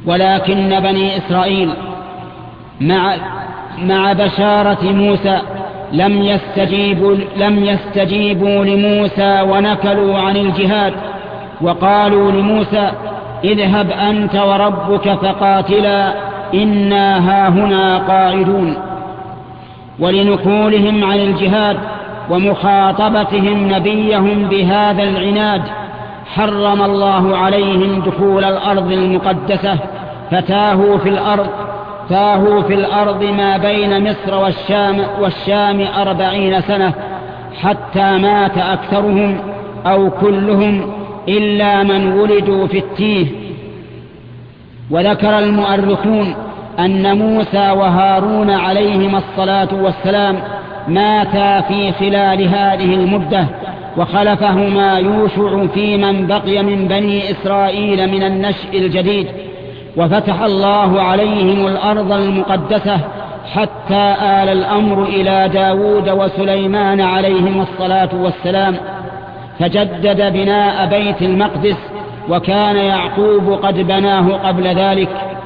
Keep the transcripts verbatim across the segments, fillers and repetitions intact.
ولكن بني إسرائيل مع, مع بشارة موسى لم يستجيبوا, لم يستجيبوا لموسى ونكلوا عن الجهاد، وقالوا لموسى: اذهب أنت وربك فقاتلا إنا هاهنا قاعدون. ولنكولهم عن الجهاد ومخاطبتهم نبيهم بهذا العناد حرم الله عليهم دخول الأرض المقدسة، فتاهوا في الأرض تاهوا في الأرض ما بين مصر والشام, والشام أربعين سنة، حتى مات أكثرهم أو كلهم إلا من ولدوا في التيه. وذكر المؤرخون أن موسى وهارون عليهما الصلاة والسلام ماتا في خلال هذه المدة، وخلفهما يوشع في من بقي من بني إسرائيل من النشء الجديد، وفتح الله عليهم الأرض المقدسة حتى آل الأمر إلى داود وسليمان عليهما الصلاة والسلام، فجدد بناء بيت المقدس، وكان يعقوب قد بناه قبل ذلك.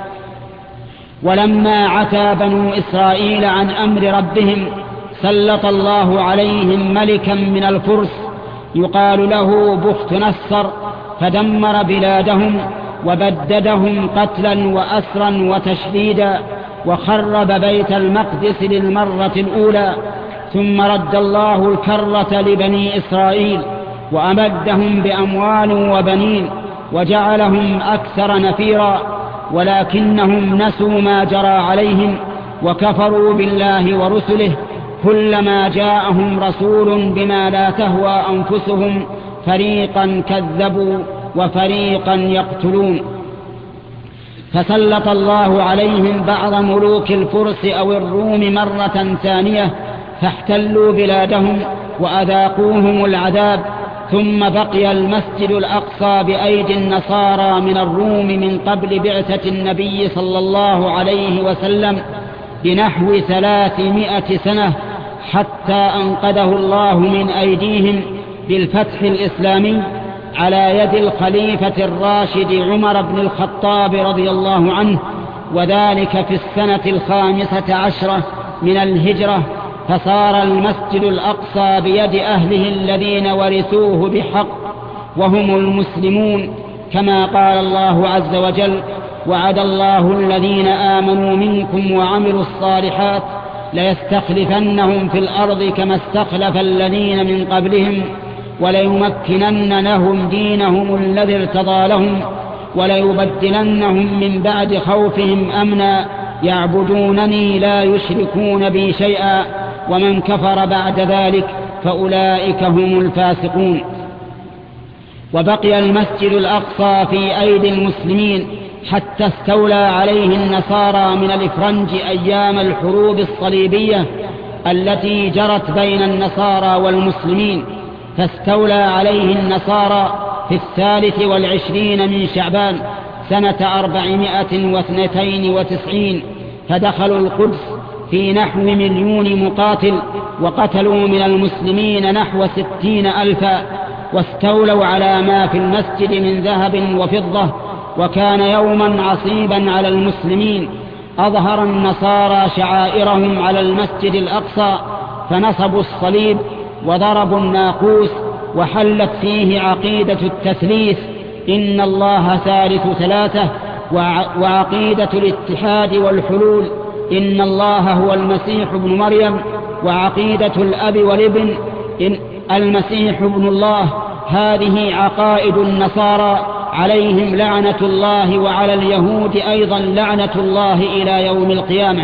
ولما عتى بنو إسرائيل عن أمر ربهم سلط الله عليهم ملكا من الفرس يقال له بخت نصر، فدمر بلادهم وبددهم قتلا وأسرا وتشديدا، وخرب بيت المقدس للمرة الأولى. ثم رد الله الكرة لبني إسرائيل وأمدهم بأموال وبنين وجعلهم أكثر نفيرا، ولكنهم نسوا ما جرى عليهم وكفروا بالله ورسله، كلما جاءهم رسول بما لا تهوى أنفسهم فريقا كذبوا وفريقا يقتلون. فسلط الله عليهم بعض ملوك الفرس أو الروم مرة ثانية، فاحتلوا بلادهم وأذاقوهم العذاب. ثم بقي المسجد الأقصى بأيدي النصارى من الروم من قبل بعثة النبي صلى الله عليه وسلم بنحو ثلاثمائة سنة، حتى أنقذه الله من أيديهم بالفتح الإسلامي على يد الخليفة الراشد عمر بن الخطاب رضي الله عنه، وذلك في السنة الخامسة عشرة من الهجرة. فصار المسجد الأقصى بيد أهله الذين ورثوه بحق وهم المسلمون، كما قال الله عز وجل: وعد الله الذين آمنوا منكم وعملوا الصالحات ليستخلفنهم في الأرض كما استخلف الذين من قبلهم وليمكنن لهم دينهم الذي ارتضى لهم وليبدلنهم من بعد خوفهم أمنا يعبدونني لا يشركون بي شيئا ومن كفر بعد ذلك فأولئك هم الفاسقون. وبقي المسجد الأقصى في أيدي المسلمين حتى استولى عليه النصارى من الإفرنج أيام الحروب الصليبية التي جرت بين النصارى والمسلمين، فاستولى عليه النصارى في الثالث والعشرين من شعبان سنة أربعمائة واثنتين وتسعين، فدخلوا القدس في نحو مليون مقاتل، وقتلوا من المسلمين نحو ستين ألفا، واستولوا على ما في المسجد من ذهب وفضة. وكان يوما عصيبا على المسلمين، أظهر النصارى شعائرهم على المسجد الأقصى، فنصبوا الصليب وضربوا الناقوس، وحلت فيه عقيدة التثليث إن الله ثالث ثلاثة، وعقيدة الاتحاد والحلول إن الله هو المسيح ابن مريم، وعقيدة الأب والابن إن المسيح ابن الله. هذه عقائد النصارى عليهم لعنة الله، وعلى اليهود أيضا لعنة الله إلى يوم القيامة.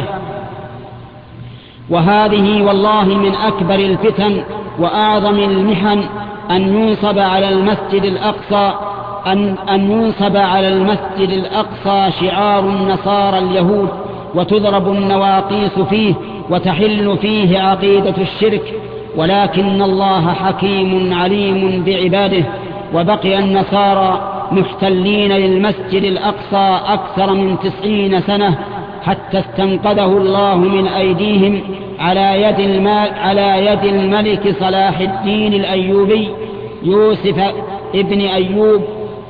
وهذه والله من أكبر الفتن وأعظم المحن أن ينصب على المسجد الأقصى أن, أن ينصب على المسجد الأقصى شعار النصارى اليهود، وتضرب النواقيس فيه، وتحل فيه عقيدة الشرك. ولكن الله حكيم عليم بعباده، وبقي النصارى محتلين للمسجد الأقصى أكثر من تسعين سنة، حتى استنقذه الله من أيديهم على يد, المال على يد الملك صلاح الدين الأيوبي يوسف ابن أيوب،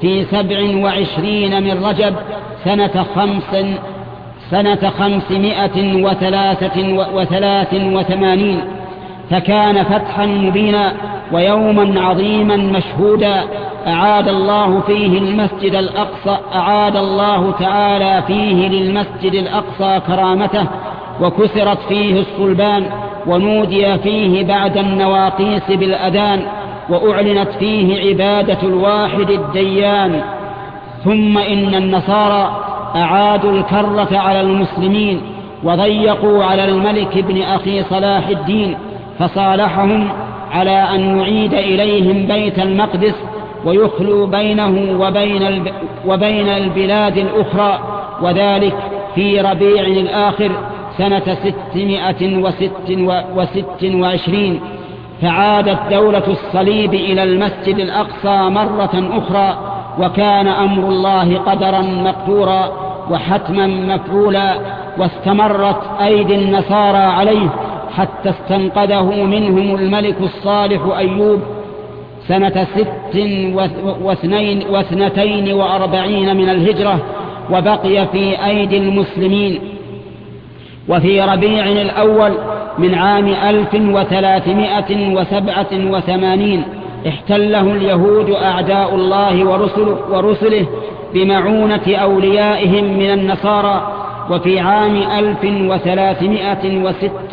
في سبع وعشرين من رجب سنة خمس سنة خمسمائة وثلاثة وثلاث وثمانين، فكان فتحا مبينا ويوما عظيما مشهودا أعاد الله فيه المسجد الأقصى أعاد الله تعالى فيه للمسجد الأقصى كرامته، وكسرت فيه الصلبان، ونودي فيه بعد النواقيس بالأذان، وأعلنت فيه عبادة الواحد الديان. ثم إن النصارى أعادوا الكرة على المسلمين وضيقوا على الملك بن أخي صلاح الدين، فصالحهم على أن يعيد إليهم بيت المقدس ويخلو بينه وبين, الب... وبين البلاد الأخرى، وذلك في ربيع الآخر سنة ستمائة وست وعشرين. فعادت دولة الصليب إلى المسجد الأقصى مرة أخرى، وكان أمر الله قدرا مقدورا وحتما مفعولا، واستمرت أيدي النصارى عليه حتى استنقذه منهم الملك الصالح أيوب سنة ست واثنين واثنتين وأربعين من الهجرة، وبقي في أيدي المسلمين. وفي ربيع الأول من عام ألف وثلاثمائة وسبعة وثمانين احتله اليهود أعداء الله ورسله, ورسله بمعونة أوليائهم من النصارى. وفي عام ألف وثلاثمائة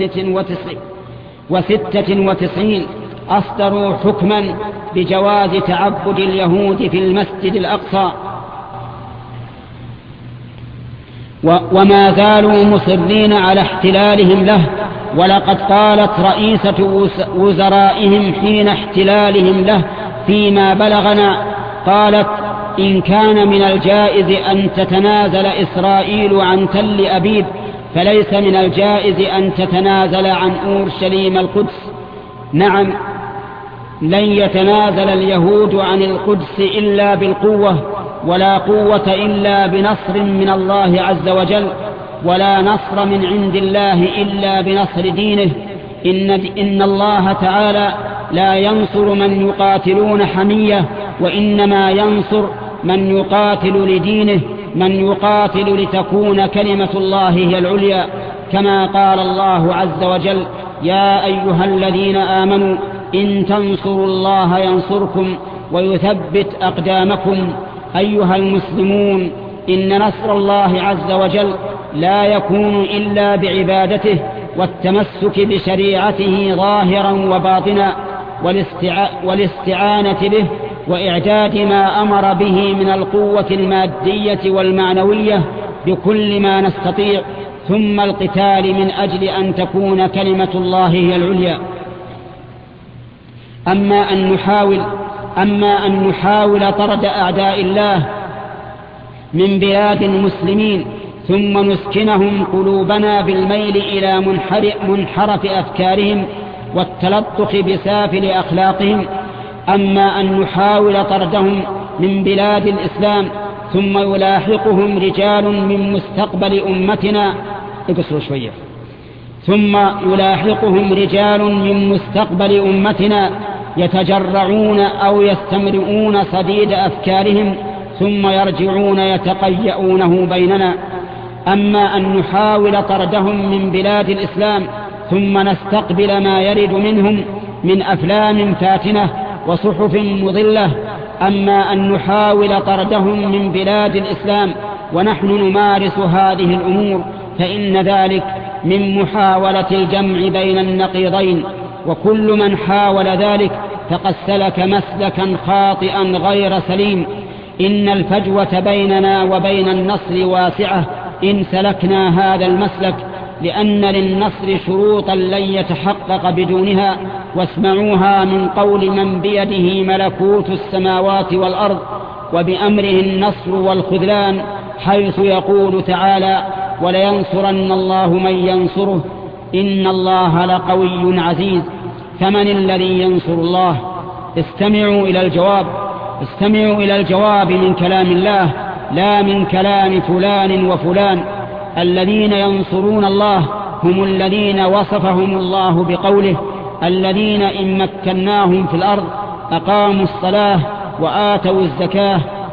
وستة وتسعين أصدروا حكما بجواز تعبد اليهود في المسجد الأقصى، وما زالوا مصرين على احتلالهم له. ولقد قالت رئيسة وزرائهم حين احتلالهم له فيما بلغنا، قالت: إن كان من الجائز أن تتنازل إسرائيل عن تل أبيب، فليس من الجائز أن تتنازل عن أورشليم القدس. نعم، لن يتنازل اليهود عن القدس إلا بالقوة، ولا قوة إلا بنصر من الله عز وجل، ولا نصر من عند الله إلا بنصر دينه. إن, إن الله تعالى لا ينصر من يقاتلون حمية، وإنما ينصر من يقاتل لدينه، من يقاتل لتكون كلمة الله هي العليا، كما قال الله عز وجل: يا أيها الذين آمنوا إن تنصروا الله ينصركم ويثبت أقدامكم. أيها المسلمون، إن نصر الله عز وجل لا يكون إلا بعبادته والتمسك بشريعته ظاهرا وباطنا، والاستعانة به، وإعداد ما أمر به من القوة المادية والمعنوية بكل ما نستطيع، ثم القتال من أجل أن تكون كلمة الله هي العليا. أما أن نحاول أما أن نحاول طرد أعداء الله من بلاد المسلمين ثم نسكنهم قلوبنا بالميل إلى منحرف أفكارهم والتلطخ بسافل أخلاقهم. أما أن نحاول طردهم من بلاد الإسلام ثم يلاحقهم رجال من مستقبل أمتنا اقصروا شوية ثم يلاحقهم رجال من مستقبل أمتنا يتجرعون أو يستمرئون صديد أفكارهم ثم يرجعون يتقيؤونه بيننا. أما أن نحاول طردهم من بلاد الإسلام ثم نستقبل ما يرد منهم من أفلام فاتنة وصحف مضلة. أما أن نحاول طردهم من بلاد الإسلام ونحن نمارس هذه الأمور، فإن ذلك من محاولة الجمع بين النقيضين، وكل من حاول ذلك فقد سلك مسلكا خاطئا غير سليم. إن الفجوة بيننا وبين النصر واسعة إن سلكنا هذا المسلك، لأن للنصر شروطا لن يتحقق بدونها، واسمعوها من قول من بيده ملكوت السماوات والأرض وبأمره النصر والخذلان، حيث يقول تعالى: ولينصرن الله من ينصره إن الله لقوي عزيز. فمن الذي ينصر الله؟ استمعوا إلى الجواب استمعوا إلى الجواب من كلام الله، لا من كلام فلان وفلان. الذين ينصرون الله هم الذين وصفهم الله بقوله: الذين إن مكناهم في الأرض أقاموا الصلاة وآتوا الزكاة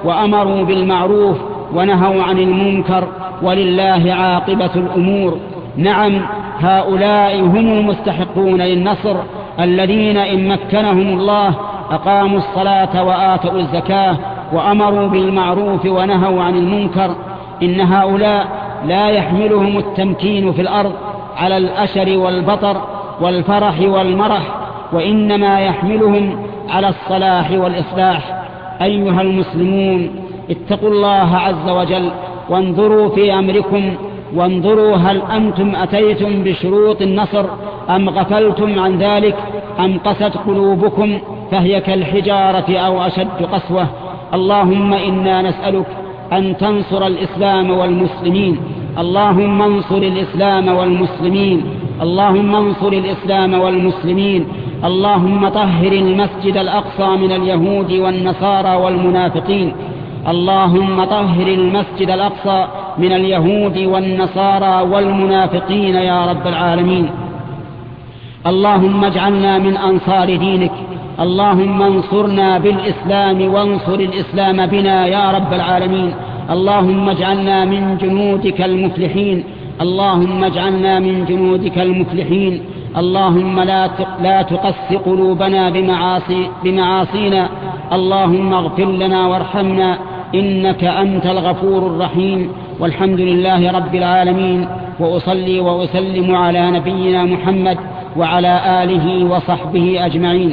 وأمروا بالمعروف ونهوا عن المنكر، ولله عاقبة الأمور. نعم، هؤلاء هم المستحقون للنصر، الذين إن مكنهم الله أقاموا الصلاة وآتوا الزكاة وأمروا بالمعروف ونهوا عن المنكر. إن هؤلاء لا يحملهم التمكين في الأرض على الأشر والبطر والفرح والمرح، وإنما يحملهم على الصلاح والإصلاح. أيها المسلمون، اتقوا الله عز وجل وانظروا في أمركم، وانظروا هل أنتم أتيتم بشروط النصر أم غفلتم عن ذلك، أم قست قلوبكم فهي كالحجارة أو أشد قسوة. اللهم إنا نسألك أن تنصر الإسلام والمسلمين، اللهم انصر الإسلام والمسلمين، اللهم انصر الإسلام والمسلمين. اللهم طهر المسجد الأقصى من اليهود والنصارى والمنافقين، اللهم طهر المسجد الأقصى من اليهود والنصارى والمنافقين يا رب العالمين. اللهم اجعلنا من أنصار دينك، اللهم انصرنا بالإسلام وانصر الإسلام بنا يا رب العالمين. اللهم اجعلنا من جنودك المفلحين، اللهم اجعلنا من جنودك المفلحين. اللهم لا لا تقس قلوبنا بمعاصي بمعاصينا، اللهم اغفر لنا وارحمنا إنك أنت الغفور الرحيم. والحمد لله رب العالمين، وأصلي وأسلم على نبينا محمد وعلى آله وصحبه أجمعين.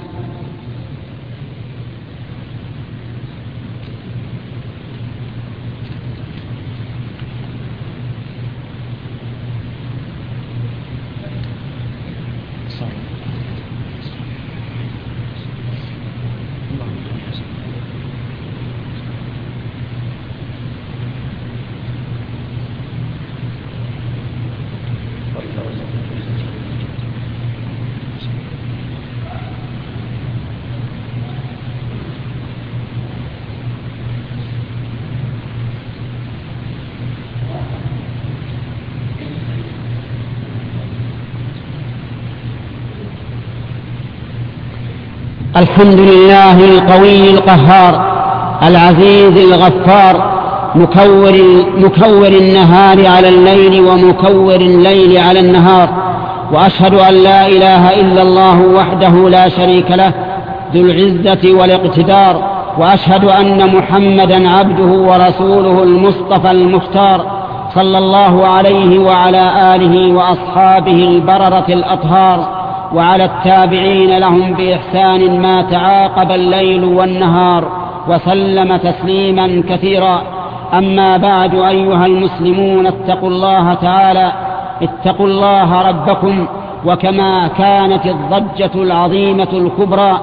الحمد لله القوي القهار العزيز الغفار، مكور, مكور النهار على الليل ومكور الليل على النهار. وأشهد أن لا إله إلا الله وحده لا شريك له ذو العزة والاقتدار، وأشهد أن محمدا عبده ورسوله المصطفى المختار، صلى الله عليه وعلى آله وأصحابه البررة الأطهار، وعلى التابعين لهم بإحسان ما تعاقب الليل والنهار، وسلم تسليما كثيرا. أما بعد، أيها المسلمون، اتقوا الله تعالى، اتقوا الله ربكم. وكما كانت الضجة العظيمة الكبرى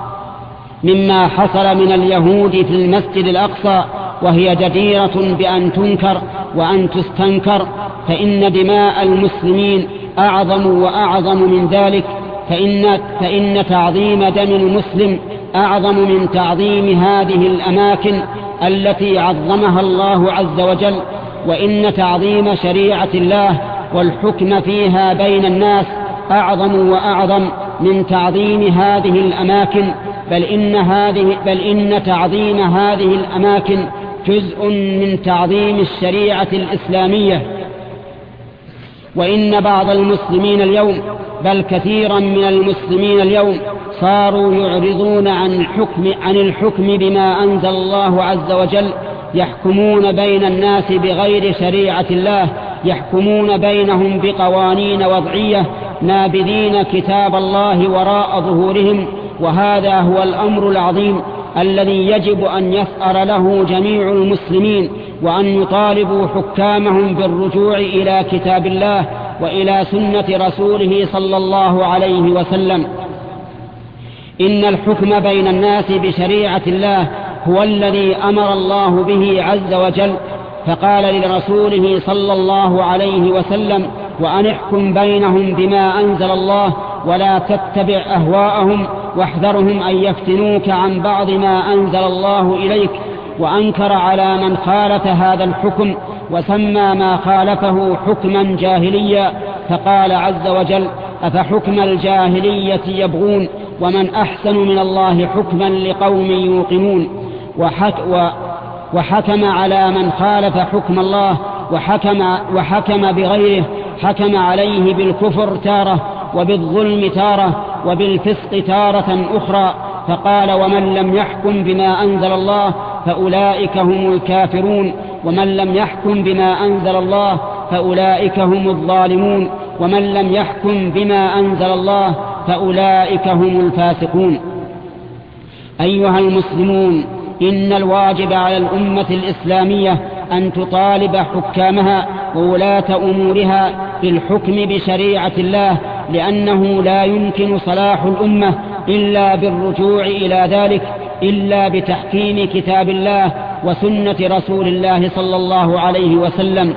مما حصل من اليهود في المسجد الأقصى وهي جديرة بأن تنكر وأن تستنكر، فإن دماء المسلمين أعظم وأعظم من ذلك، فإن, فإن تعظيم دم المسلم أعظم من تعظيم هذه الأماكن التي عظمها الله عز وجل. وإن تعظيم شريعة الله والحكم فيها بين الناس أعظم وأعظم من تعظيم هذه الأماكن، بل إن, هذه بل إن تعظيم هذه الأماكن جزء من تعظيم الشريعة الإسلامية. وإن بعض المسلمين اليوم، بل كثيرا من المسلمين اليوم، صاروا يعرضون عن الحكم, عن الحكم بما أنزل الله عز وجل، يحكمون بين الناس بغير شريعة الله، يحكمون بينهم بقوانين وضعية، نابذين كتاب الله وراء ظهورهم. وهذا هو الأمر العظيم الذي يجب أن يثأر له جميع المسلمين، وأن يطالبوا حكامهم بالرجوع إلى كتاب الله وإلى سنة رسوله صلى الله عليه وسلم. إن الحكم بين الناس بشريعة الله هو الذي أمر الله به عز وجل، فقال لرسوله صلى الله عليه وسلم: وأن احكم بينهم بما أنزل الله ولا تتبع أهواءهم واحذرهم أن يفتنوك عن بعض ما أنزل الله إليك. وأنكر على من خالف هذا الحكم وسمى ما خالفه حكما جاهليا، فقال عز وجل: أفحكم الجاهلية يبغون ومن أحسن من الله حكما لقوم يوقنون. وحك وحكم على من خالف حكم الله وحكم, وحكم بغيره، حكم عليه بالكفر تارة وبالظلم تارة وبالفسق تارة أخرى، فقال: ومن لم يحكم بما أنزل الله فأولئك هم الكافرون، ومن لم يحكم بما أنزل الله فأولئك هم الظالمون، ومن لم يحكم بما أنزل الله فأولئك هم الفاسقون. أيها المسلمون، إن الواجب على الأمة الإسلامية أن تطالب حكامها وولاة أمورها بالحكم بشريعة الله، لأنه لا يمكن صلاح الأمة إلا بالرجوع إلى ذلك، إلا بتحكيم كتاب الله وسنة رسول الله صلى الله عليه وسلم،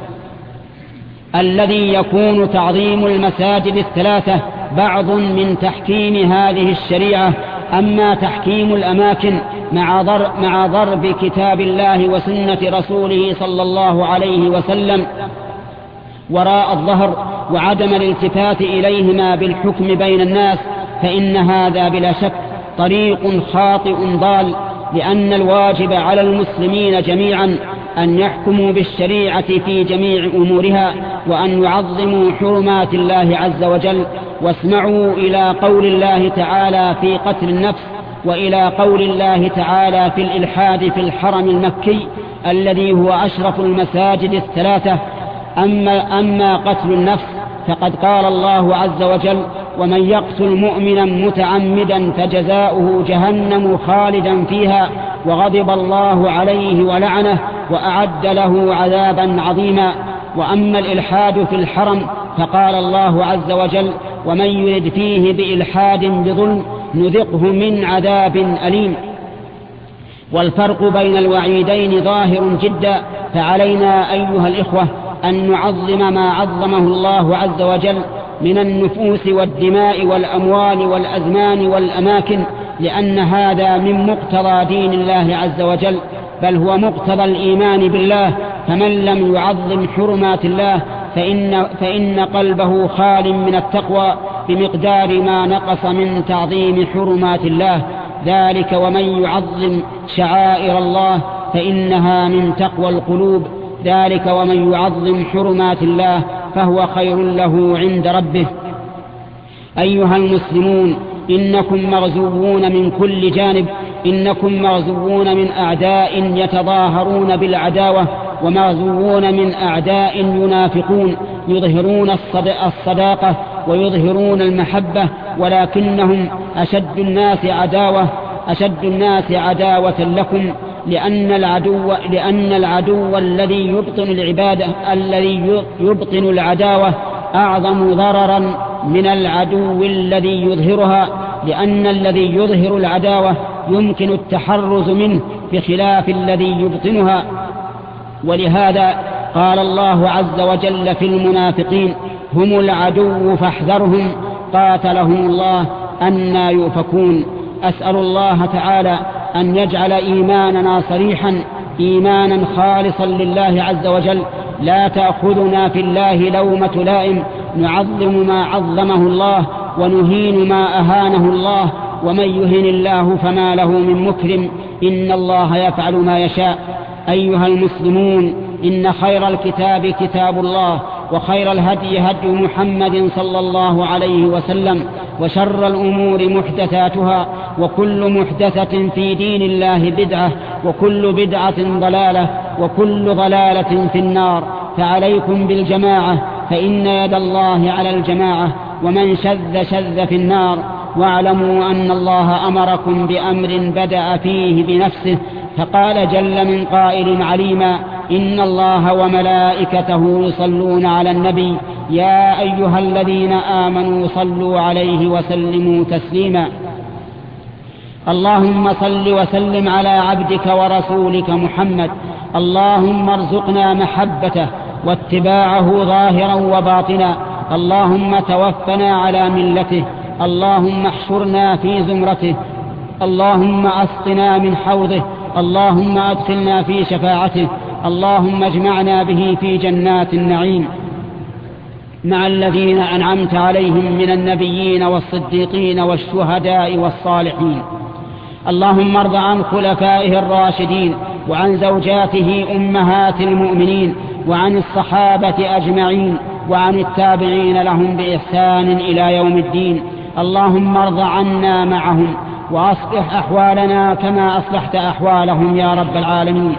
الذي يكون تعظيم المساجد الثلاثة بعض من تحكيم هذه الشريعة. أما تحكيم الأماكن مع ضرب كتاب الله وسنة رسوله صلى الله عليه وسلم وراء الظهر وعدم الالتفات إليهما بالحكم بين الناس، فإن هذا بلا شك طريق خاطئ ضال، لأن الواجب على المسلمين جميعا أن يحكموا بالشريعة في جميع أمورها، وأن يعظموا حرمات الله عز وجل. واسمعوا إلى قول الله تعالى في قتل النفس، وإلى قول الله تعالى في الإلحاد في الحرم المكي الذي هو أشرف المساجد الثلاثة. أما, أما قتل النفس فقد قال الله عز وجل: ومن يقتل مؤمنا متعمدا فجزاؤه جهنم خالدا فيها وغضب الله عليه ولعنه وأعد له عذابا عظيما. وأما الإلحاد في الحرم فقال الله عز وجل: ومن يرد فيه بإلحاد بظلم نذقه من عذاب أليم. والفرق بين الوعيدين ظاهر جدا، فعلينا أيها الإخوة أن نعظم ما عظمه الله عز وجل من النفوس والدماء والأموال والأزمان والأماكن، لأن هذا من مقتضى دين الله عز وجل، بل هو مقتضى الإيمان بالله. فمن لم يعظم حرمات الله فإن, فإن قلبه خال من التقوى بمقدار ما نقص من تعظيم حرمات الله. ذلك ومن يعظم شعائر الله فإنها من تقوى القلوب. ذلك ومن يعظم حرمات الله فهو خير له عند ربه. أيها المسلمون، إنكم مغزوون من كل جانب، إنكم مغزوون من أعداء يتظاهرون بالعداوة، ومغزوون من أعداء ينافقون يظهرون الصداقة ويظهرون المحبة، ولكنهم أشد الناس عداوة أشد الناس عداوة لكم، لأن العدو لأن العدو الذي يبطن العبادة الذي يبطن العداوة أعظم ضررا من العدو الذي يظهرها، لأن الذي يظهر العداوة يمكن التحرز منه بخلاف الذي يبطنها. ولهذا قال الله عز وجل في المنافقين: هم العدو فاحذرهم قاتلهم الله أنى يؤفكون. أسأل الله تعالى أن يجعل إيماننا صريحا، إيمانا خالصا لله عز وجل، لا تأخذنا في الله لومة لائم، نعظم ما عظمه الله ونهين ما أهانه الله، ومن يهن الله فما له من مكرم، إن الله يفعل ما يشاء. أيها المسلمون، إن خير الكتاب كتاب الله، وخير الهدي هدي محمد صلى الله عليه وسلم، وشر الأمور محدثاتها، وكل محدثة في دين الله بدعة، وكل بدعة ضلالة، وكل ضلالة في النار. فعليكم بالجماعة، فإن يد الله على الجماعة، ومن شذ شذ في النار. واعلموا أن الله أمركم بأمر بدأ فيه بنفسه، فقال جل من قائل عليما: إن الله وملائكته يصلون على النبي يا أيها الذين آمنوا صلوا عليه وسلموا تسليما. اللهم صل وسلم على عبدك ورسولك محمد. اللهم ارزقنا محبته واتباعه ظاهرا وباطنا. اللهم توفنا على ملته. اللهم احشرنا في زمرته. اللهم اسقنا من حوضه. اللهم ادخلنا في شفاعته. اللهم اجمعنا به في جنات النعيم مع الذين أنعمت عليهم من النبيين والصديقين والشهداء والصالحين. اللهم ارض عن خلفائه الراشدين وعن زوجاته أمهات المؤمنين وعن الصحابة أجمعين وعن التابعين لهم بإحسان إلى يوم الدين. اللهم ارض عنا معهم وأصلح أحوالنا كما أصلحت أحوالهم يا رب العالمين.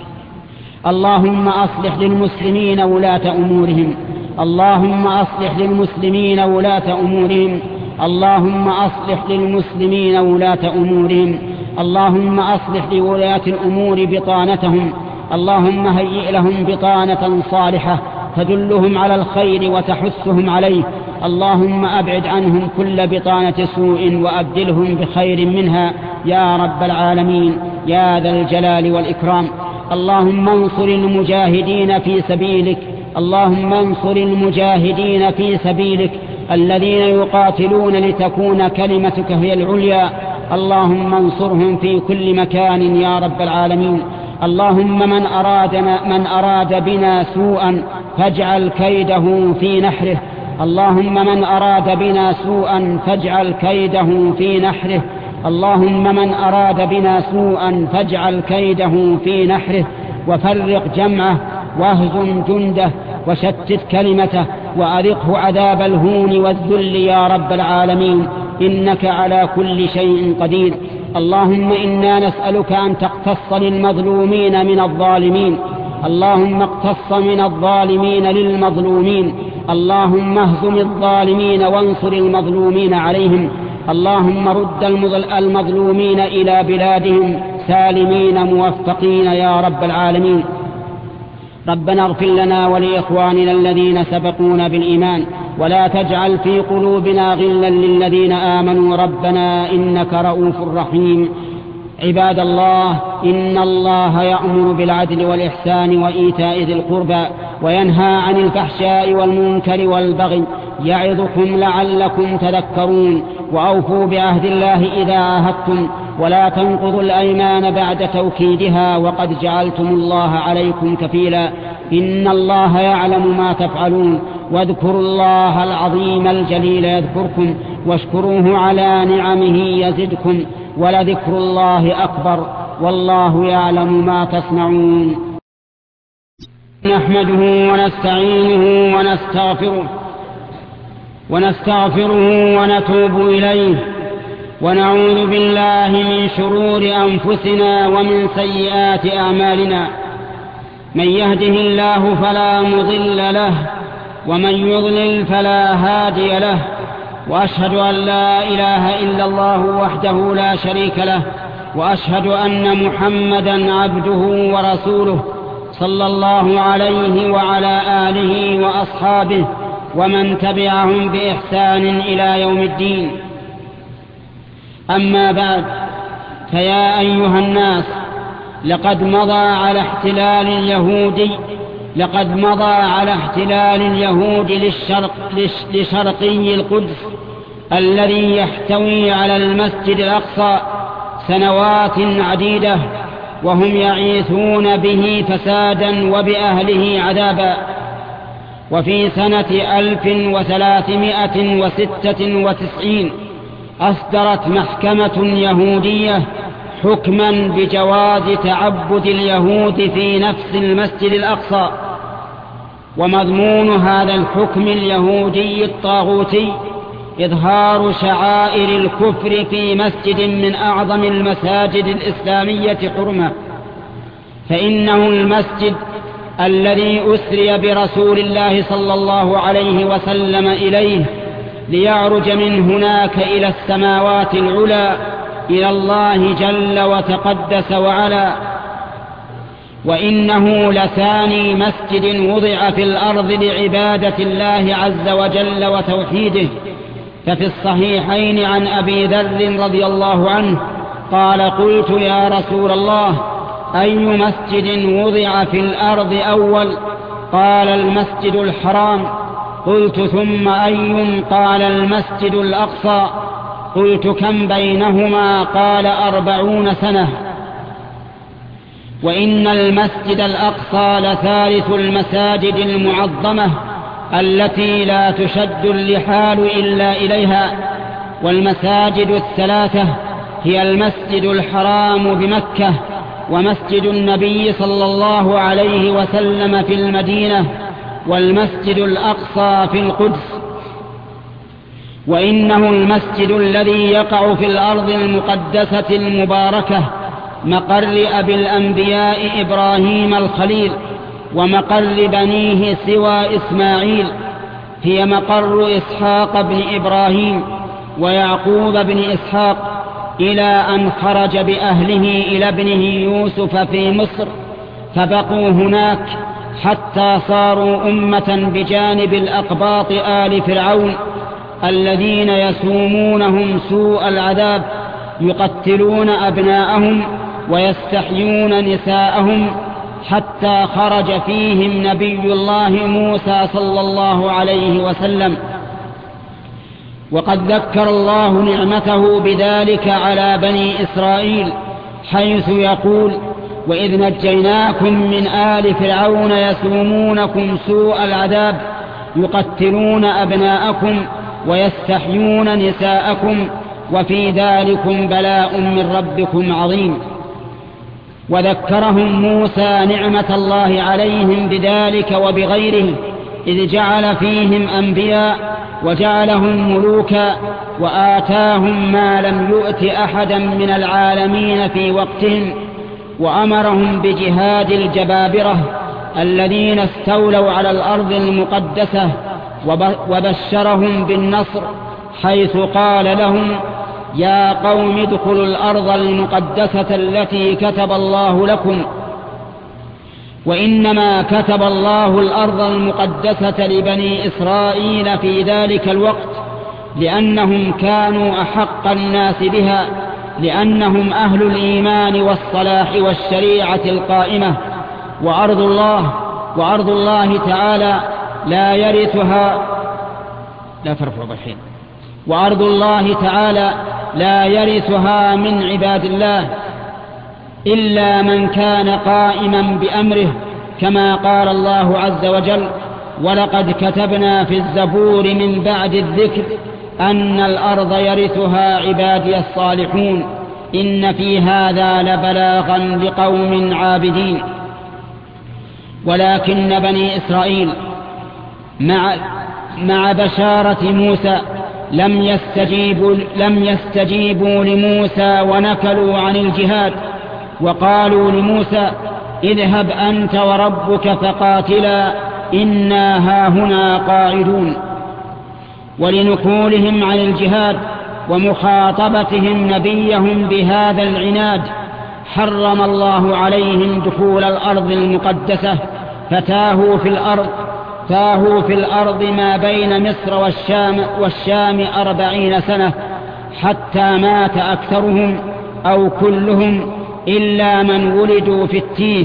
اللهم أصلح للمسلمين ولاة أمورهم اللهم أصلح للمسلمين ولاة أمورهم اللهم أصلح للمسلمين ولاة أمورهم اللهم أصلح لولاة الأمور بطانتهم اللهم هيئ لهم بطانة صالحة تدلهم على الخير وتحثهم عليه. اللهم أبعد عنهم كل بطانة سوء وأبدلهم بخير منها يا رب العالمين يا ذا الجلال والإكرام. اللهم انصر المجاهدين في سبيلك اللهم انصر المجاهدين في سبيلك الذين يقاتلون لتكون كلمتك هي العليا. اللهم انصرهم في كل مكان يا رب العالمين. اللهم من أرادنا من أراد بنا سوءا فاجعل كيده في نحره اللهم من أراد بنا سوءا فاجعل كيده في نحره اللهم من أراد بنا سوءا فاجعل كيده في نحره وفرق جمعه واهزم جنده وشتت كلمته وأذقه عذاب الهون والذل يا رب العالمين إنك على كل شيء قدير. اللهم إنا نسألك أن تقتص للمظلومين من الظالمين اللهم اقتص من الظالمين للمظلومين اللهم اهزم الظالمين وانصر المظلومين عليهم. اللهم رد المظلومين إلى بلادهم سالمين موفقين يا رب العالمين. ربنا اغفر لنا ولإخواننا الذين سبقونا بالإيمان ولا تجعل في قلوبنا غلا للذين آمنوا ربنا إنك رؤوف رحيم. عباد الله إن الله يأمر بالعدل والإحسان وإيتاء ذي القربى وينهى عن الفحشاء والمنكر والبغي يعظكم لعلكم تذكرون. وأوفوا بعهد الله إذا عاهدتم ولا تنقضوا الأيمان بعد توكيدها وقد جعلتم الله عليكم كفيلا إن الله يعلم ما تفعلون. واذكروا الله العظيم الجليل يذكركم واشكروه على نعمه يزدكم ولذكر الله أكبر والله يعلم ما تصنعون. نحمده ونستعينه ونستغفره ونستغفره ونتوب إليه ونعوذ بالله من شرور أنفسنا ومن سيئات أعمالنا. من يهده الله فلا مضل له ومن يضلل فلا هادي له وأشهد أن لا إله إلا الله وحده لا شريك له وأشهد أن محمدا عبده ورسوله صلى الله عليه وعلى آله وأصحابه ومن تبعهم بإحسان إلى يوم الدين. أما بعد فيا أيها الناس لقد مضى على احتلال اليهود لقد مضى على احتلال اليهود للشرق لشرقي القدس الذي يحتوي على المسجد الأقصى سنوات عديدة وهم يعيثون به فسادا وبأهله عذابا. وفي سنة ألف وثلاثمائة وستة وتسعين أصدرت محكمة يهودية حكما بجواز تعبد اليهود في نفس المسجد الأقصى. ومضمون هذا الحكم اليهودي الطاغوتي إظهار شعائر الكفر في مسجد من أعظم المساجد الإسلامية حرمة، فإنه المسجد الذي أسري برسول الله صلى الله عليه وسلم إليه ليعرج من هناك إلى السماوات العلى إلى الله جل وتقدس وعلا. وإنه لثاني مسجد وضع في الأرض لعبادة الله عز وجل وتوحيده. ففي الصحيحين عن أبي ذر رضي الله عنه قال: قلت يا رسول الله أي مسجد وضع في الأرض أول؟ قال: المسجد الحرام. قلت: ثم أي؟ قال: المسجد الأقصى. قلت: كم بينهما؟ قال: أربعون سنة. وإن المسجد الأقصى لثالث المساجد المعظمة التي لا تشد اللحال إلا إليها. والمساجد الثلاثة هي المسجد الحرام بمكة، ومسجد النبي صلى الله عليه وسلم في المدينة، والمسجد الأقصى في القدس. وإنه المسجد الذي يقع في الأرض المقدسة المباركة، مقر أبي الأنبياء إبراهيم الخليل، ومقر بنيه سوى إسماعيل، هي مقر إسحاق بن إبراهيم ويعقوب بن إسحاق، إلى أن خرج بأهله إلى ابنه يوسف في مصر، فبقوا هناك حتى صاروا أمة بجانب الأقباط آل فرعون الذين يسومونهم سوء العذاب، يقتلون أبناءهم ويستحيون نساءهم، حتى خرج فيهم نبي الله موسى صلى الله عليه وسلم. وقد ذكر الله نعمته بذلك على بني إسرائيل، حيث يقول: وإذ نجيناكم من آل فرعون يسومونكم سوء العذاب يقتلون أبناءكم ويستحيون نساءكم وفي ذلكم بلاء من ربكم عظيم. وذكرهم موسى نعمة الله عليهم بذلك وبغيره، إذ جعل فيهم أنبياء وجعلهم ملوكا، وآتاهم ما لم يؤت أحدا من العالمين في وقتهم، وأمرهم بجهاد الجبابرة الذين استولوا على الأرض المقدسة، وبشرهم بالنصر، حيث قال لهم: يا قوم ادخلوا الأرض المقدسة التي كتب الله لكم. وإنما كتب الله الأرض المقدسة لبني إسرائيل في ذلك الوقت لأنهم كانوا أحق الناس بها، لأنهم أهل الإيمان والصلاح والشريعة القائمة. وأرض الله وأرض الله تعالى لا يرثها لا ترفع بالحين وأرض الله تعالى لا يرثها من عباد الله إلا من كان قائما بأمره، كما قال الله عز وجل: ولقد كتبنا في الزبور من بعد الذكر أن الأرض يرثها عبادي الصالحون، إن في هذا لبلاغا لقوم عابدين. ولكن بني إسرائيل مع, مع بشارة موسى لم يستجيبوا, لم يستجيبوا لموسى، ونكلوا عن الجهاد، وقالوا لموسى: اذهب أنت وربك فقاتلا إنا هاهنا قاعدون. ولنكولهم عن الجهاد ومخاطبتهم نبيهم بهذا العناد، حرم الله عليهم دخول الأرض المقدسة، فتاهوا في الأرض تاهوا في الأرض ما بين مصر والشام, والشام أربعين سنة، حتى مات أكثرهم أو كلهم إلا من ولدوا في التيه.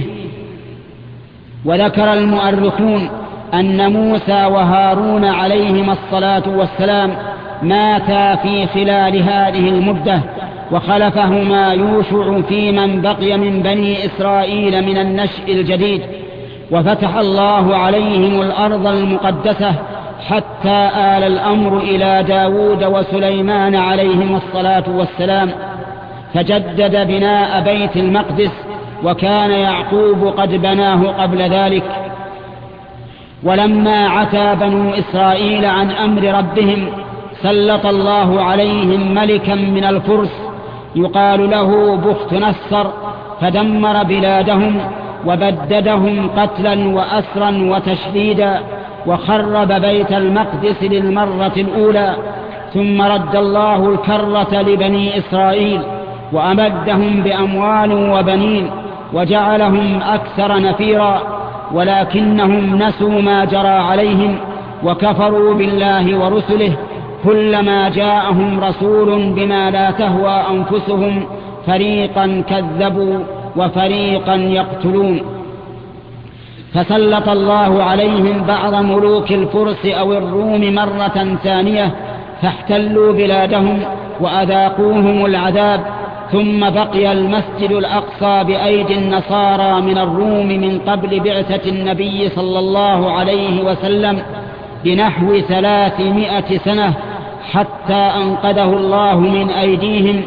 وذكر المؤرخون أن موسى وهارون عليهما الصلاة والسلام ماتا في خلال هذه المدة، وخلفهما يوشع في من بقي من بني إسرائيل من النشء الجديد، وفتح الله عليهم الأرض المقدسة حتى آل الأمر إلى داود وسليمان عليهم الصلاة والسلام، فجدد بناء بيت المقدس، وكان يعقوب قد بناه قبل ذلك. ولما عتى بنو إسرائيل عن أمر ربهم سلط الله عليهم ملكا من الفرس يقال له بخت نصر، فدمر بلادهم وبددهم قتلا وأسرا وتشديدا، وخرب بيت المقدس للمرة الأولى. ثم رد الله الكرة لبني إسرائيل وأمدهم بأموال وبنين وجعلهم أكثر نفيرا، ولكنهم نسوا ما جرى عليهم وكفروا بالله ورسله، كلما جاءهم رسول بما لا تهوى أنفسهم فريقا كذبوا وفريقا يقتلون. فسلط الله عليهم بعض ملوك الفرس أو الروم مرة ثانية، فاحتلوا بلادهم وأذاقوهم العذاب. ثم بقي المسجد الأقصى بأيدي النصارى من الروم من قبل بعثة النبي صلى الله عليه وسلم بنحو ثلاثمائة سنة، حتى أنقذه الله من أيديهم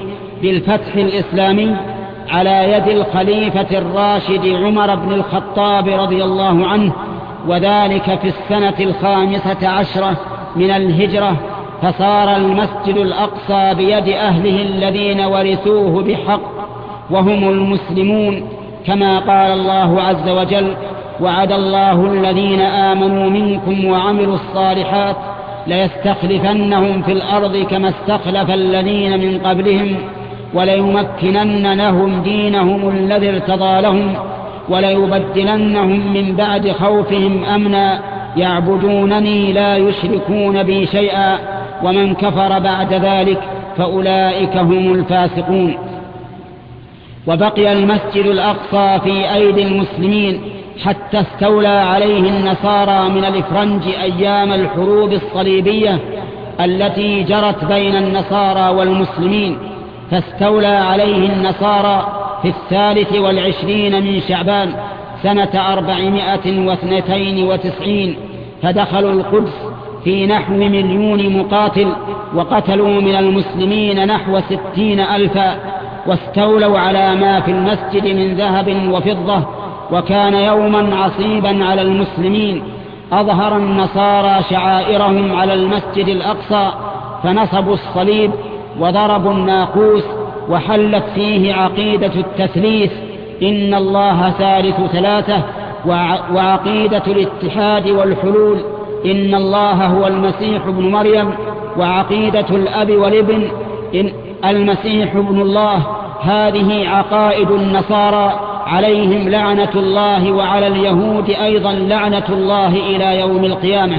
بالفتح الإسلامي على يد الخليفة الراشد عمر بن الخطاب رضي الله عنه، وذلك في السنة الخامسة عشرة من الهجرة، فصار المسجد الأقصى بيد أهله الذين ورثوه بحق وهم المسلمون، كما قال الله عز وجل: وعد الله الذين آمنوا منكم وعملوا الصالحات ليستخلفنهم في الأرض كما استخلف الذين من قبلهم وليمكنن لهم دينهم الذي ارتضى لهم وليبدلنهم من بعد خوفهم أمنا يعبدونني لا يشركون بي شيئا ومن كفر بعد ذلك فأولئك هم الفاسقون. وبقي المسجد الأقصى في أيدي المسلمين حتى استولى عليه النصارى من الإفرنج أيام الحروب الصليبية التي جرت بين النصارى والمسلمين، فاستولى عليه النصارى في الثالث والعشرين من شعبان سنة أربعمائة واثنتين وتسعين، فدخلوا القدس في نحو مليون مقاتل، وقتلوا من المسلمين نحو ستين ألفا، واستولوا على ما في المسجد من ذهب وفضة، وكان يوما عصيبا على المسلمين. أظهر النصارى شعائرهم على المسجد الأقصى، فنصبوا الصليب وضربوا الناقوس، وحلت فيه عقيدة التثليث إن الله ثالث ثلاثة، وعقيدة الاتحاد والحلول إن الله هو المسيح ابن مريم، وعقيدة الأب والابن إن المسيح ابن الله. هذه عقائد النصارى عليهم لعنة الله، وعلى اليهود أيضا لعنة الله إلى يوم القيامة.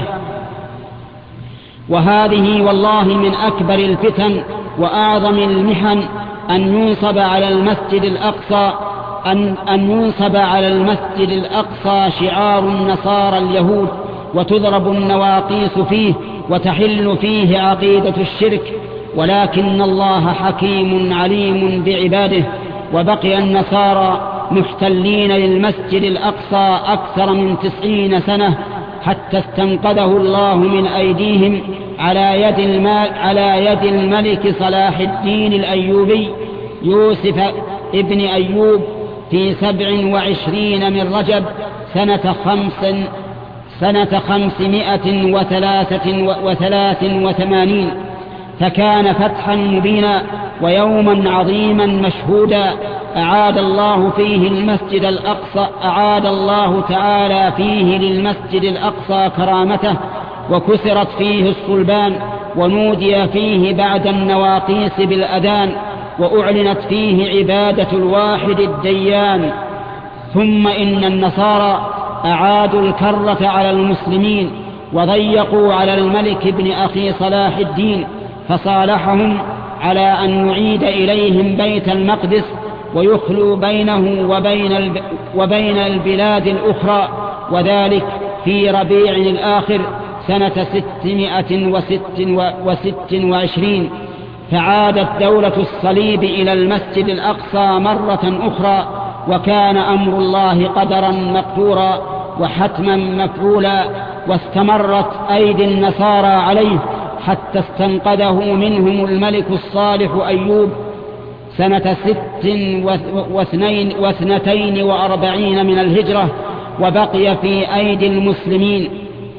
وهذه والله من أكبر الفتن وأعظم المحن أن ينصب على المسجد الأقصى أن, أن ينصب على المسجد الأقصى شعار النصارى اليهود، وتضرب النواقيس فيه، وتحل فيه عقيدة الشرك. ولكن الله حكيم عليم بعباده، وبقي النصارى محتلين للمسجد الأقصى أكثر من تسعين سنة، حتى استنقذه الله من أيديهم على يد, المال على يد الملك صلاح الدين الأيوبي يوسف ابن أيوب في سبع وعشرين من رجب سنة خمس سنة خمسمائة وثلاثة وثلاث وثمانين، فكان فتحا مبينا ويوما عظيما مشهودا. أعاد الله فيه المسجد الأقصى أعاد الله تعالى فيه للمسجد الأقصى كرامته، وكسرت فيه الصلبان، ونودي فيه بعد النواقيس بالأذان، وأعلنت فيه عبادة الواحد الديان. ثم إن النصارى أعادوا الكرة على المسلمين، وضيقوا على الملك بن أخي صلاح الدين، فصالحهم على أن يعيد إليهم بيت المقدس، ويخلو بينه وبين, الب... وبين البلاد الأخرى، وذلك في ربيع الآخر سنة ستمائة وست وعشرين. فعادت دولة الصليب إلى المسجد الأقصى مرة أخرى، وكان أمر الله قدرا مقدورا وحتما مفعولا، واستمرت أيدي النصارى عليه حتى استنقذه منهم الملك الصالح أيوب سنة ست واثنين واثنتين وأربعين من الهجرة، وبقي في أيدي المسلمين.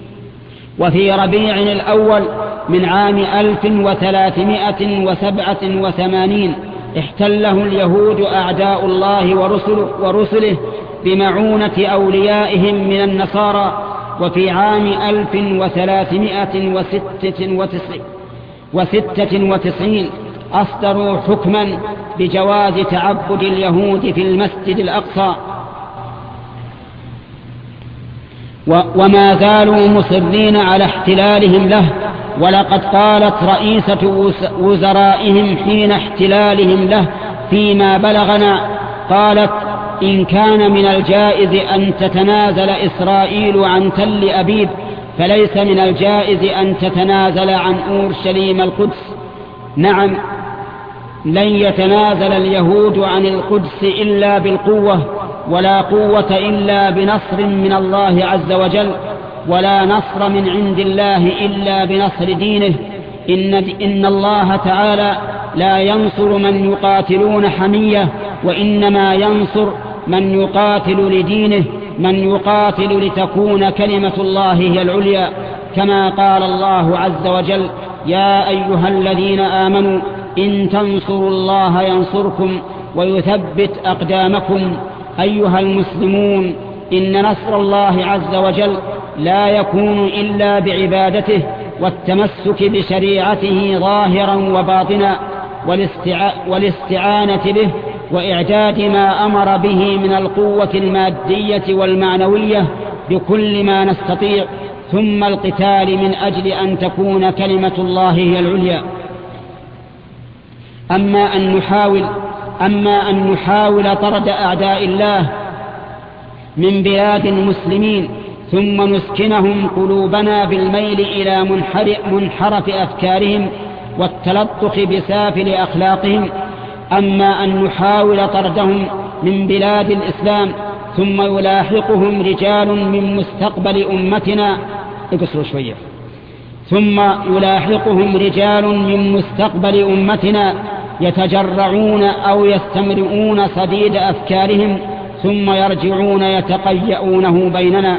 وفي ربيع الأول من عام ألف وثلاثمائة وسبعة وثمانين احتله اليهود أعداء الله ورسله, ورسله بمعونة أوليائهم من النصارى. وفي عام ألف وثلاثمائة وستة وتسعين أصدروا حكما بجواز تعبد اليهود في المسجد الأقصى، وما زالوا مصرين على احتلالهم له. ولقد قالت رئيسة وزرائهم حين احتلالهم له فيما بلغنا، قالت: إن كان من الجائز أن تتنازل إسرائيل عن تل أبيب، فليس من الجائز أن تتنازل عن أورشليم القدس. نعم، لن يتنازل اليهود عن القدس إلا بالقوة، ولا قوة إلا بنصر من الله عز وجل، ولا نصر من عند الله إلا بنصر دينه. إن, إن الله تعالى لا ينصر من يقاتلون حمية، وإنما ينصر من يقاتل لدينه، من يقاتل لتكون كلمة الله هي العليا، كما قال الله عز وجل: يا أيها الذين آمنوا إن تنصروا الله ينصركم ويثبت أقدامكم. أيها المسلمون، إن نصر الله عز وجل لا يكون إلا بعبادته والتمسك بشريعته ظاهرا وباطنا، والاستعانة به، وإعداد ما أمر به من القوة المادية والمعنوية بكل ما نستطيع، ثم القتال من أجل أن تكون كلمة الله هي العليا. أما أن نحاول أما أن نحاول طرد أعداء الله من بلاد المسلمين ثم نسكنهم قلوبنا بالميل إلى منحرف أفكارهم والتلطخ بسافل أخلاقهم، أما أن نحاول طردهم من بلاد الإسلام ثم يلاحقهم رجال من مستقبل أمتنا اقصروا شوية ثم يلاحقهم رجال من مستقبل أمتنا يتجرعون أو يستمرئون صديد أفكارهم ثم يرجعون يتقيؤونه بيننا،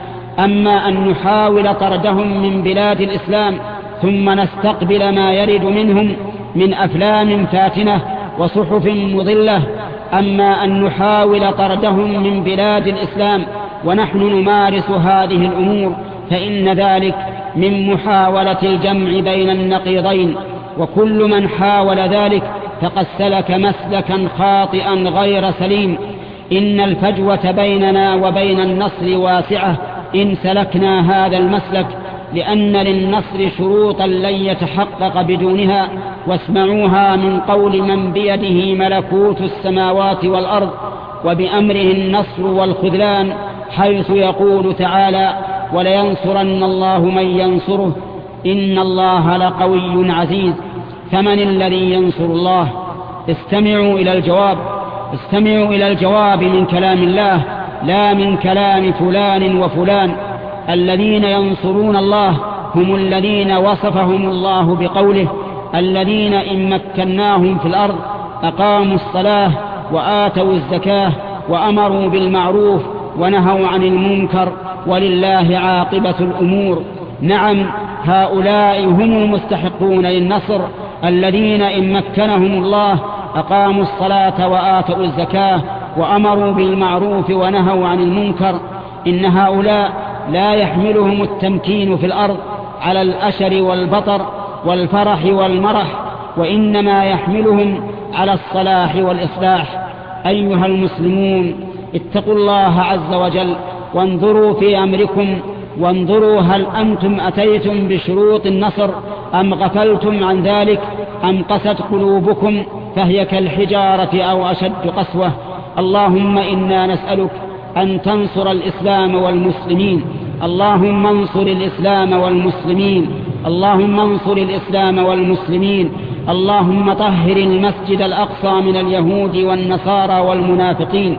أما أن نحاول طردهم من بلاد الإسلام ثم نستقبل ما يرد منهم من أفلام فاتنة وصحف مضلة، أما أن نحاول طردهم من بلاد الإسلام ونحن نمارس هذه الأمور، فإن ذلك من محاولة الجمع بين النقيضين، وكل من حاول ذلك فقد سلك مسلكا خاطئا غير سليم. إن الفجوة بيننا وبين النصر واسعة إن سلكنا هذا المسلك، لأن للنصر شروطا لن يتحقق بدونها، واسمعوها من قول من بيده ملكوت السماوات والأرض وبأمره النصر والخذلان، حيث يقول تعالى: ولينصرن الله من ينصره إن الله لقوي عزيز. فمن الذي ينصر الله؟ استمعوا إلى الجواب استمعوا إلى الجواب من كلام الله لا من كلام فلان وفلان. الذين ينصرون الله هم الذين وصفهم الله بقوله: الذين إن مكناهم في الأرض أقاموا الصلاة وآتوا الزكاة وأمروا بالمعروف ونهوا عن المنكر ولله عاقبة الأمور. نعم، هؤلاء هم المستحقون للنصر، الذين إن مكنهم الله أقاموا الصلاة وآتوا الزكاة وأمروا بالمعروف ونهوا عن المنكر. إن هؤلاء لا يحملهم التمكين في الأرض على الأشر والبطر والفرح والمرح، وإنما يحملهم على الصلاح والإصلاح. أيها المسلمون، اتقوا الله عز وجل وانظروا في أمركم، وانظروا هل أنتم أتيتم بشروط النصر أم غفلتم عن ذلك، أم قست قلوبكم فهي كالحجارة أو أشد قسوة. اللهم إنا نسألك أن تنصر الإسلام والمسلمين، اللهم انصر الإسلام والمسلمين، اللهم انصر الإسلام والمسلمين. اللهم طهر المسجد الأقصى من اليهود والنصارى والمنافقين،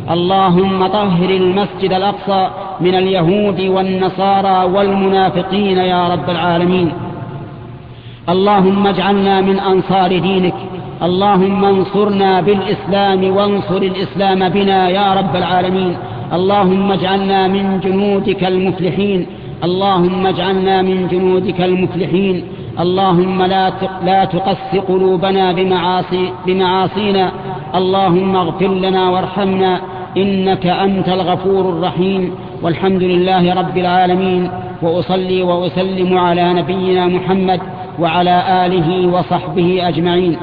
اللهم طهر المسجد الأقصى من اليهود والنصارى والمنافقين يا رب العالمين. اللهم اجعلنا من أنصار دينك، اللهم انصرنا بالإسلام وانصر الإسلام بنا يا رب العالمين. اللهم اجعلنا من جنودك المفلحين، اللهم اجعلنا من جنودك المفلحين. اللهم لا لا تقس قلوبنا بمعاصي بمعاصينا، اللهم اغفر لنا وارحمنا إنك أنت الغفور الرحيم. والحمد لله رب العالمين، وأصلي وأسلم على نبينا محمد وعلى آله وصحبه أجمعين.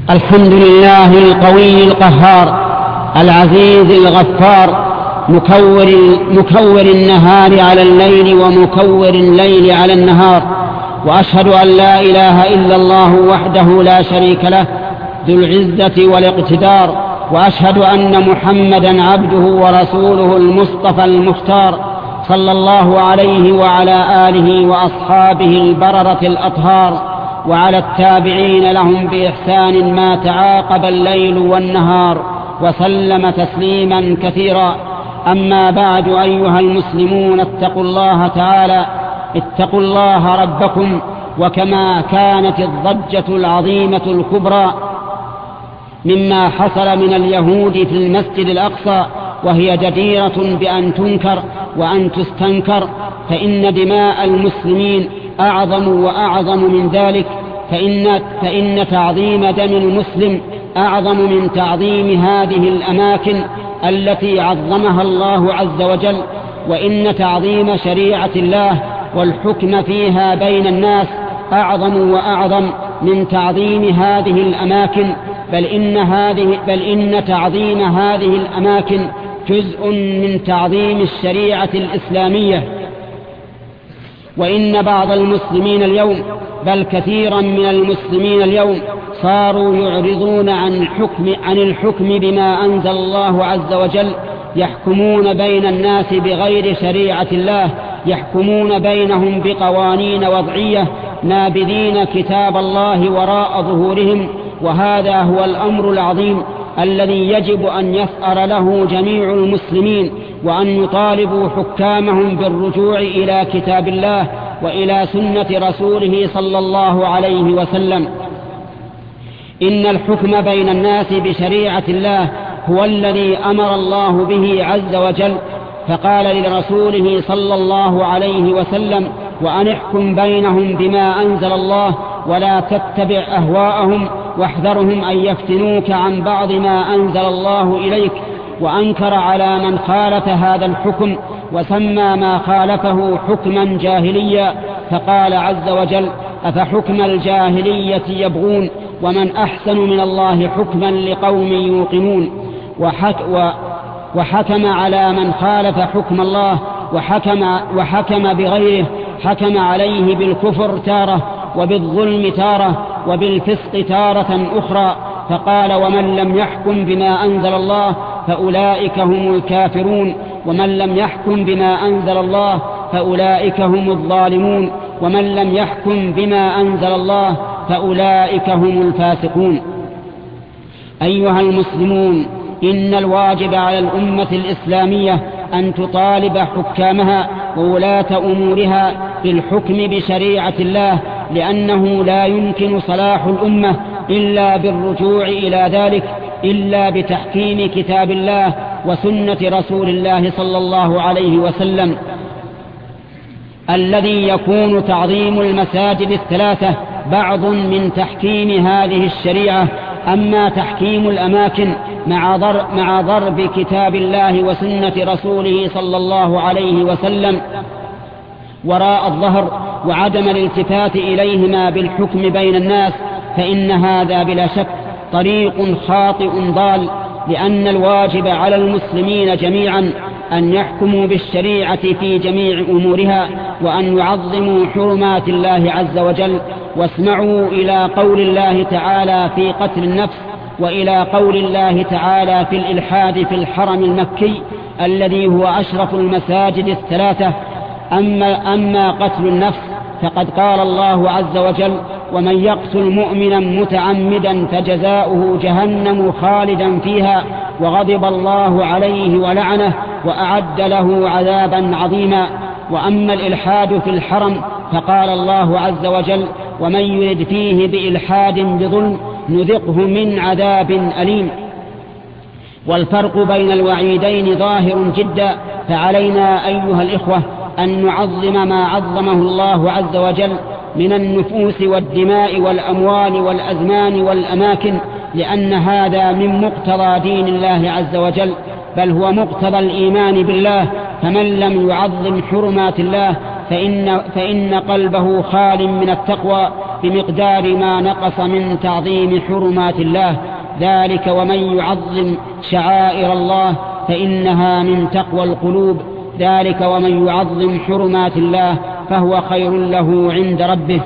الحمد لله القوي القهار العزيز الغفار مكور, مكور النهار على الليل ومكور الليل على النهار، وأشهد أن لا إله إلا الله وحده لا شريك له ذو العزة والاقتدار، وأشهد أن محمدا عبده ورسوله المصطفى المختار صلى الله عليه وعلى آله وأصحابه البررة الأطهار وعلى التابعين لهم بإحسان ما تعاقب الليل والنهار وسلم تسليما كثيرا. أما بعد، أيها المسلمون، اتقوا الله تعالى، اتقوا الله ربكم. وكما كانت الضجة العظيمة الكبرى مما حصل من اليهود في المسجد الأقصى وهي جديرة بأن تنكر وأن تستنكر، فإن دماء المسلمين أعظم وأعظم من ذلك، فإن, فإن تعظيم دم المسلم أعظم من تعظيم هذه الأماكن التي عظمها الله عز وجل، وإن تعظيم شريعة الله والحكم فيها بين الناس أعظم وأعظم من تعظيم هذه الأماكن، بل إن, هذه بل إن تعظيم هذه الأماكن جزء من تعظيم الشريعة الإسلامية. وإن بعض المسلمين اليوم، بل كثيرا من المسلمين اليوم، صاروا يعرضون عن الحكم, عن الحكم بما أنزل الله عز وجل، يحكمون بين الناس بغير شريعة الله، يحكمون بينهم بقوانين وضعية، نابذين كتاب الله وراء ظهورهم. وهذا هو الأمر العظيم الذي يجب أن يثأر له جميع المسلمين، وأن يطالبوا حكامهم بالرجوع إلى كتاب الله وإلى سنة رسوله صلى الله عليه وسلم. إن الحكم بين الناس بشريعة الله هو الذي أمر الله به عز وجل، فقال لرسوله صلى الله عليه وسلم: وأن احكم بينهم بما أنزل الله ولا تتبع أهواءهم واحذرهم أن يفتنوك عن بعض ما أنزل الله إليك. وأنكر على من خالف هذا الحكم وسمى ما خالفه حكما جاهليا، فقال عز وجل: أفحكم الجاهلية يبغون ومن أحسن من الله حكما لقوم يوقنون. وحك و وحكم على من خالف حكم الله وحكم, وحكم بغيره، حكم عليه بالكفر تارة وبالظلم تارة وبالفسق تارة أخرى، فقال: ومن لم يحكم بما أنزل الله فأولئك هم الكافرون، ومن لم يحكم بما أنزل الله فأولئك هم الظالمون، ومن لم يحكم بما أنزل الله فأولئك هم الفاسقون. أيها المسلمون، إن الواجب على الأمة الإسلامية أن تطالب حكامها وولاة أمورها بالحكم بشريعة الله، لأنه لا يمكن صلاح الأمة إلا بالرجوع إلى ذلك، إلا بتحكيم كتاب الله وسنة رسول الله صلى الله عليه وسلم، الذي يكون تعظيم المساجد الثلاثة بعض من تحكيم هذه الشريعة. أما تحكيم الأماكن مع ضرب, مع ضرب كتاب الله وسنة رسوله صلى الله عليه وسلم وراء الظهر وعدم الالتفات إليهما بالحكم بين الناس، فإن هذا بلا شك طريق خاطئ ضال، لأن الواجب على المسلمين جميعا أن يحكموا بالشريعة في جميع أمورها، وأن يعظموا حرمات الله عز وجل. واسمعوا إلى قول الله تعالى في قتل النفس، وإلى قول الله تعالى في الإلحاد في الحرم المكي الذي هو أشرف المساجد الثلاثة. أما, أما قتل النفس فقد قال الله عز وجل: ومن يقتل مؤمنا متعمدا فجزاؤه جهنم خالدا فيها وغضب الله عليه ولعنه وأعد له عذابا عظيما. وأما الإلحاد في الحرم فقال الله عز وجل: ومن يرد فيه بإلحاد بظلم نذقه من عذاب أليم. والفرق بين الوعيدين ظاهر جدا، فعلينا أيها الإخوة أن نعظم ما عظمه الله عز وجل من النفوس والدماء والأموال والأزمان والأماكن، لأن هذا من مقتضى دين الله عز وجل، بل هو مقتضى الإيمان بالله. فمن لم يعظم حرمات الله فإن, فإن قلبه خال من التقوى، بمقدار ما نقص من تعظيم حرمات الله، ذلك ومن يعظم شعائر الله فإنها من تقوى القلوب، ذلك ومن يعظم حرمات الله فهو خير له عند ربه.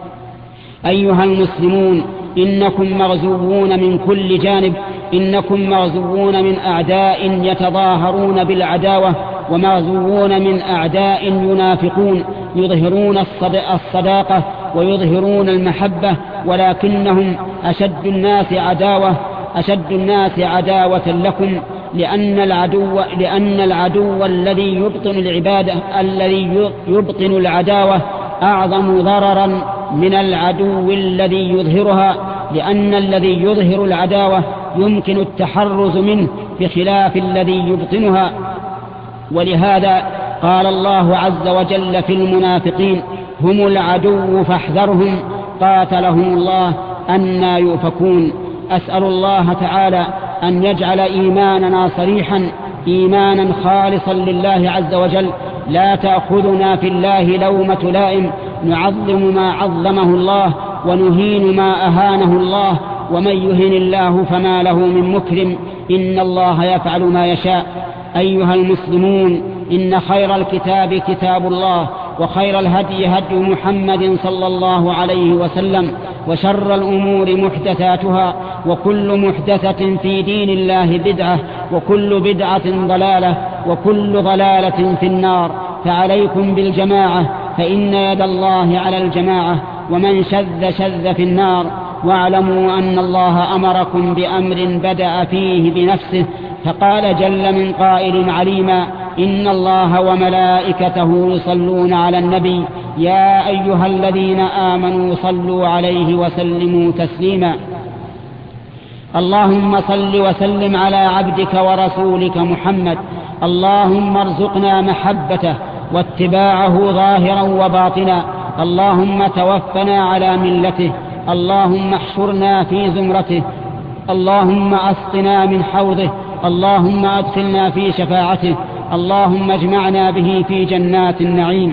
أيها المسلمون، إنكم مغزوون من كل جانب، إنكم مغزوون من أعداء يتظاهرون بالعداوة، ومغزوون من أعداء ينافقون يظهرون الصداقة ويظهرون المحبة، ولكنهم أشد الناس عداوة أشد الناس عداوة لكم، لأن العدو لأن العدو الذي يبطن العبادة الذي يبطن العداوة أعظم ضررا من العدو الذي يظهرها، لأن الذي يظهر العداوة يمكن التحرز منه بخلاف الذي يبطنها. ولهذا قال الله عز وجل في المنافقين: هم العدو فاحذرهم قاتلهم الله أنى يؤفكون. أسأل الله تعالى أن يجعل إيماننا صريحا، إيمانا خالصا لله عز وجل، لا تأخذنا في الله لومة لائم، نعظم ما عظمه الله ونهين ما أهانه الله، ومن يهن الله فما له من مكرم، إن الله يفعل ما يشاء. أيها المسلمون، إن خير الكتاب كتاب الله، وخير الهدي هدي محمد صلى الله عليه وسلم، وشر الأمور محدثاتها، وكل محدثة في دين الله بدعة، وكل بدعة ضلالة، وكل ضلالة في النار. فعليكم بالجماعة، فإن يد الله على الجماعة، ومن شذ شذ في النار. واعلموا أن الله أمركم بأمر بدأ فيه بنفسه، فقال جل من قائل عليما: إن الله وملائكته يصلون على النبي يا أيها الذين آمنوا صلوا عليه وسلموا تسليما. اللهم صل وسلم على عبدك ورسولك محمد، اللهم ارزقنا محبته واتباعه ظاهرا وباطنا، اللهم توفنا على ملته، اللهم احشرنا في زمرته، اللهم أسقنا من حوضه، اللهم أدخلنا في شفاعته، اللهم اجمعنا به في جنات النعيم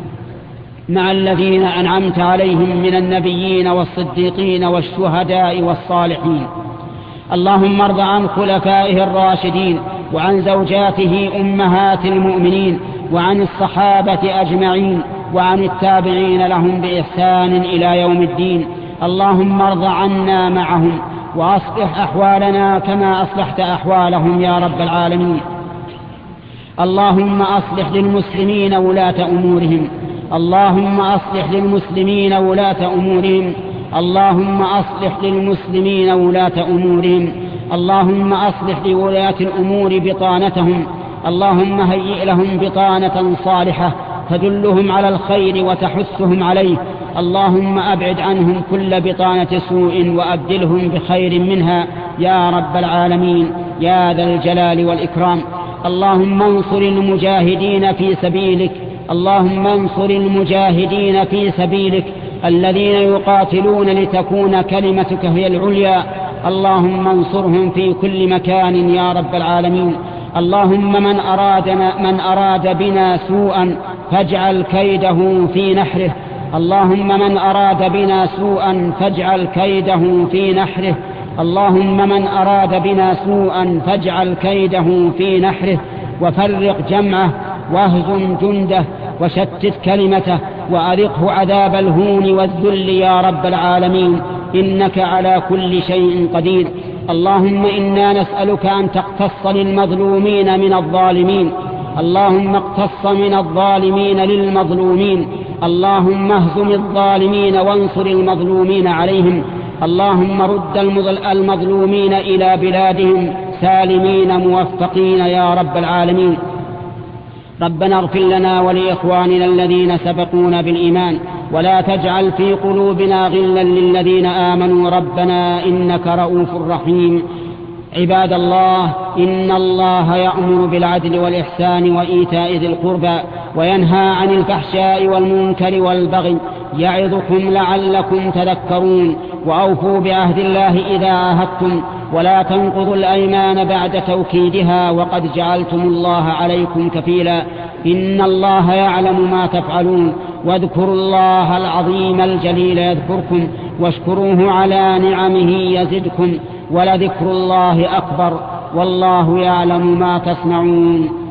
مع الذين أنعمت عليهم من النبيين والصديقين والشهداء والصالحين. اللهم ارض عن خلفائه الراشدين، وعن زوجاته أمهات المؤمنين، وعن الصحابة أجمعين، وعن التابعين لهم بإحسان إلى يوم الدين. اللهم ارض عنا معهم، وأصلح أحوالنا كما أصلحت أحوالهم يا رب العالمين. اللهم أصلح للمسلمين ولاة أمورهم، اللهم أصلح للمسلمين ولاة أمورهم، اللهم أصلح للمسلمين ولاة أمورهم، اللهم أصلح لولاة الأمور بطانتهم، اللهم هيئ لهم بطانة صالحة تدلهم على الخير وتحثهم عليه، اللهم أبعد عنهم كل بطانة سوء وأبدلهم بخير منها يا رب العالمين يا ذا الجلال والإكرام. اللهم انصر المجاهدين في سبيلك، اللهم انصر المجاهدين في سبيلك الذين يقاتلون لتكون كلمتك هي العليا، اللهم انصرهم في كل مكان يا رب العالمين. اللهم من أرادنا من أراد بنا سوءا فاجعل كيده في نحره، اللهم من أراد بنا سوءا فاجعل كيده في نحره، اللهم من أراد بنا سوءا فاجعل كيده في نحره، وفرق جمعه واهزم جنده وشتت كلمته وأذقه عذاب الهون والذل يا رب العالمين، إنك على كل شيء قدير. اللهم إنا نسألك أن تقتص للمظلومين من الظالمين، اللهم اقتص من الظالمين للمظلومين، اللهم اهزم الظالمين وانصر المظلومين عليهم، اللهم رد المظلومين إلى بلادهم سالمين موفقين يا رب العالمين. ربنا اغفر لنا ولإخواننا الذين سبقونا بالإيمان، ولا تجعل في قلوبنا غلا للذين آمنوا ربنا إنك رؤوف رحيم. عباد الله، إن الله يأمر بالعدل والإحسان وإيتاء ذي القربى، وينهى عن الفحشاء والمنكر والبغي، يعظكم لعلكم تذكرون. وأوفوا بعهد الله إذا عاهدتم، ولا تنقضوا الأيمان بعد توكيدها، وقد جعلتم الله عليكم كفيلا، إن الله يعلم ما تفعلون. واذكروا الله العظيم الجليل يذكركم واشكروه على نعمه يزدكم ولذكر الله أكبر والله يعلم ما تصنعون.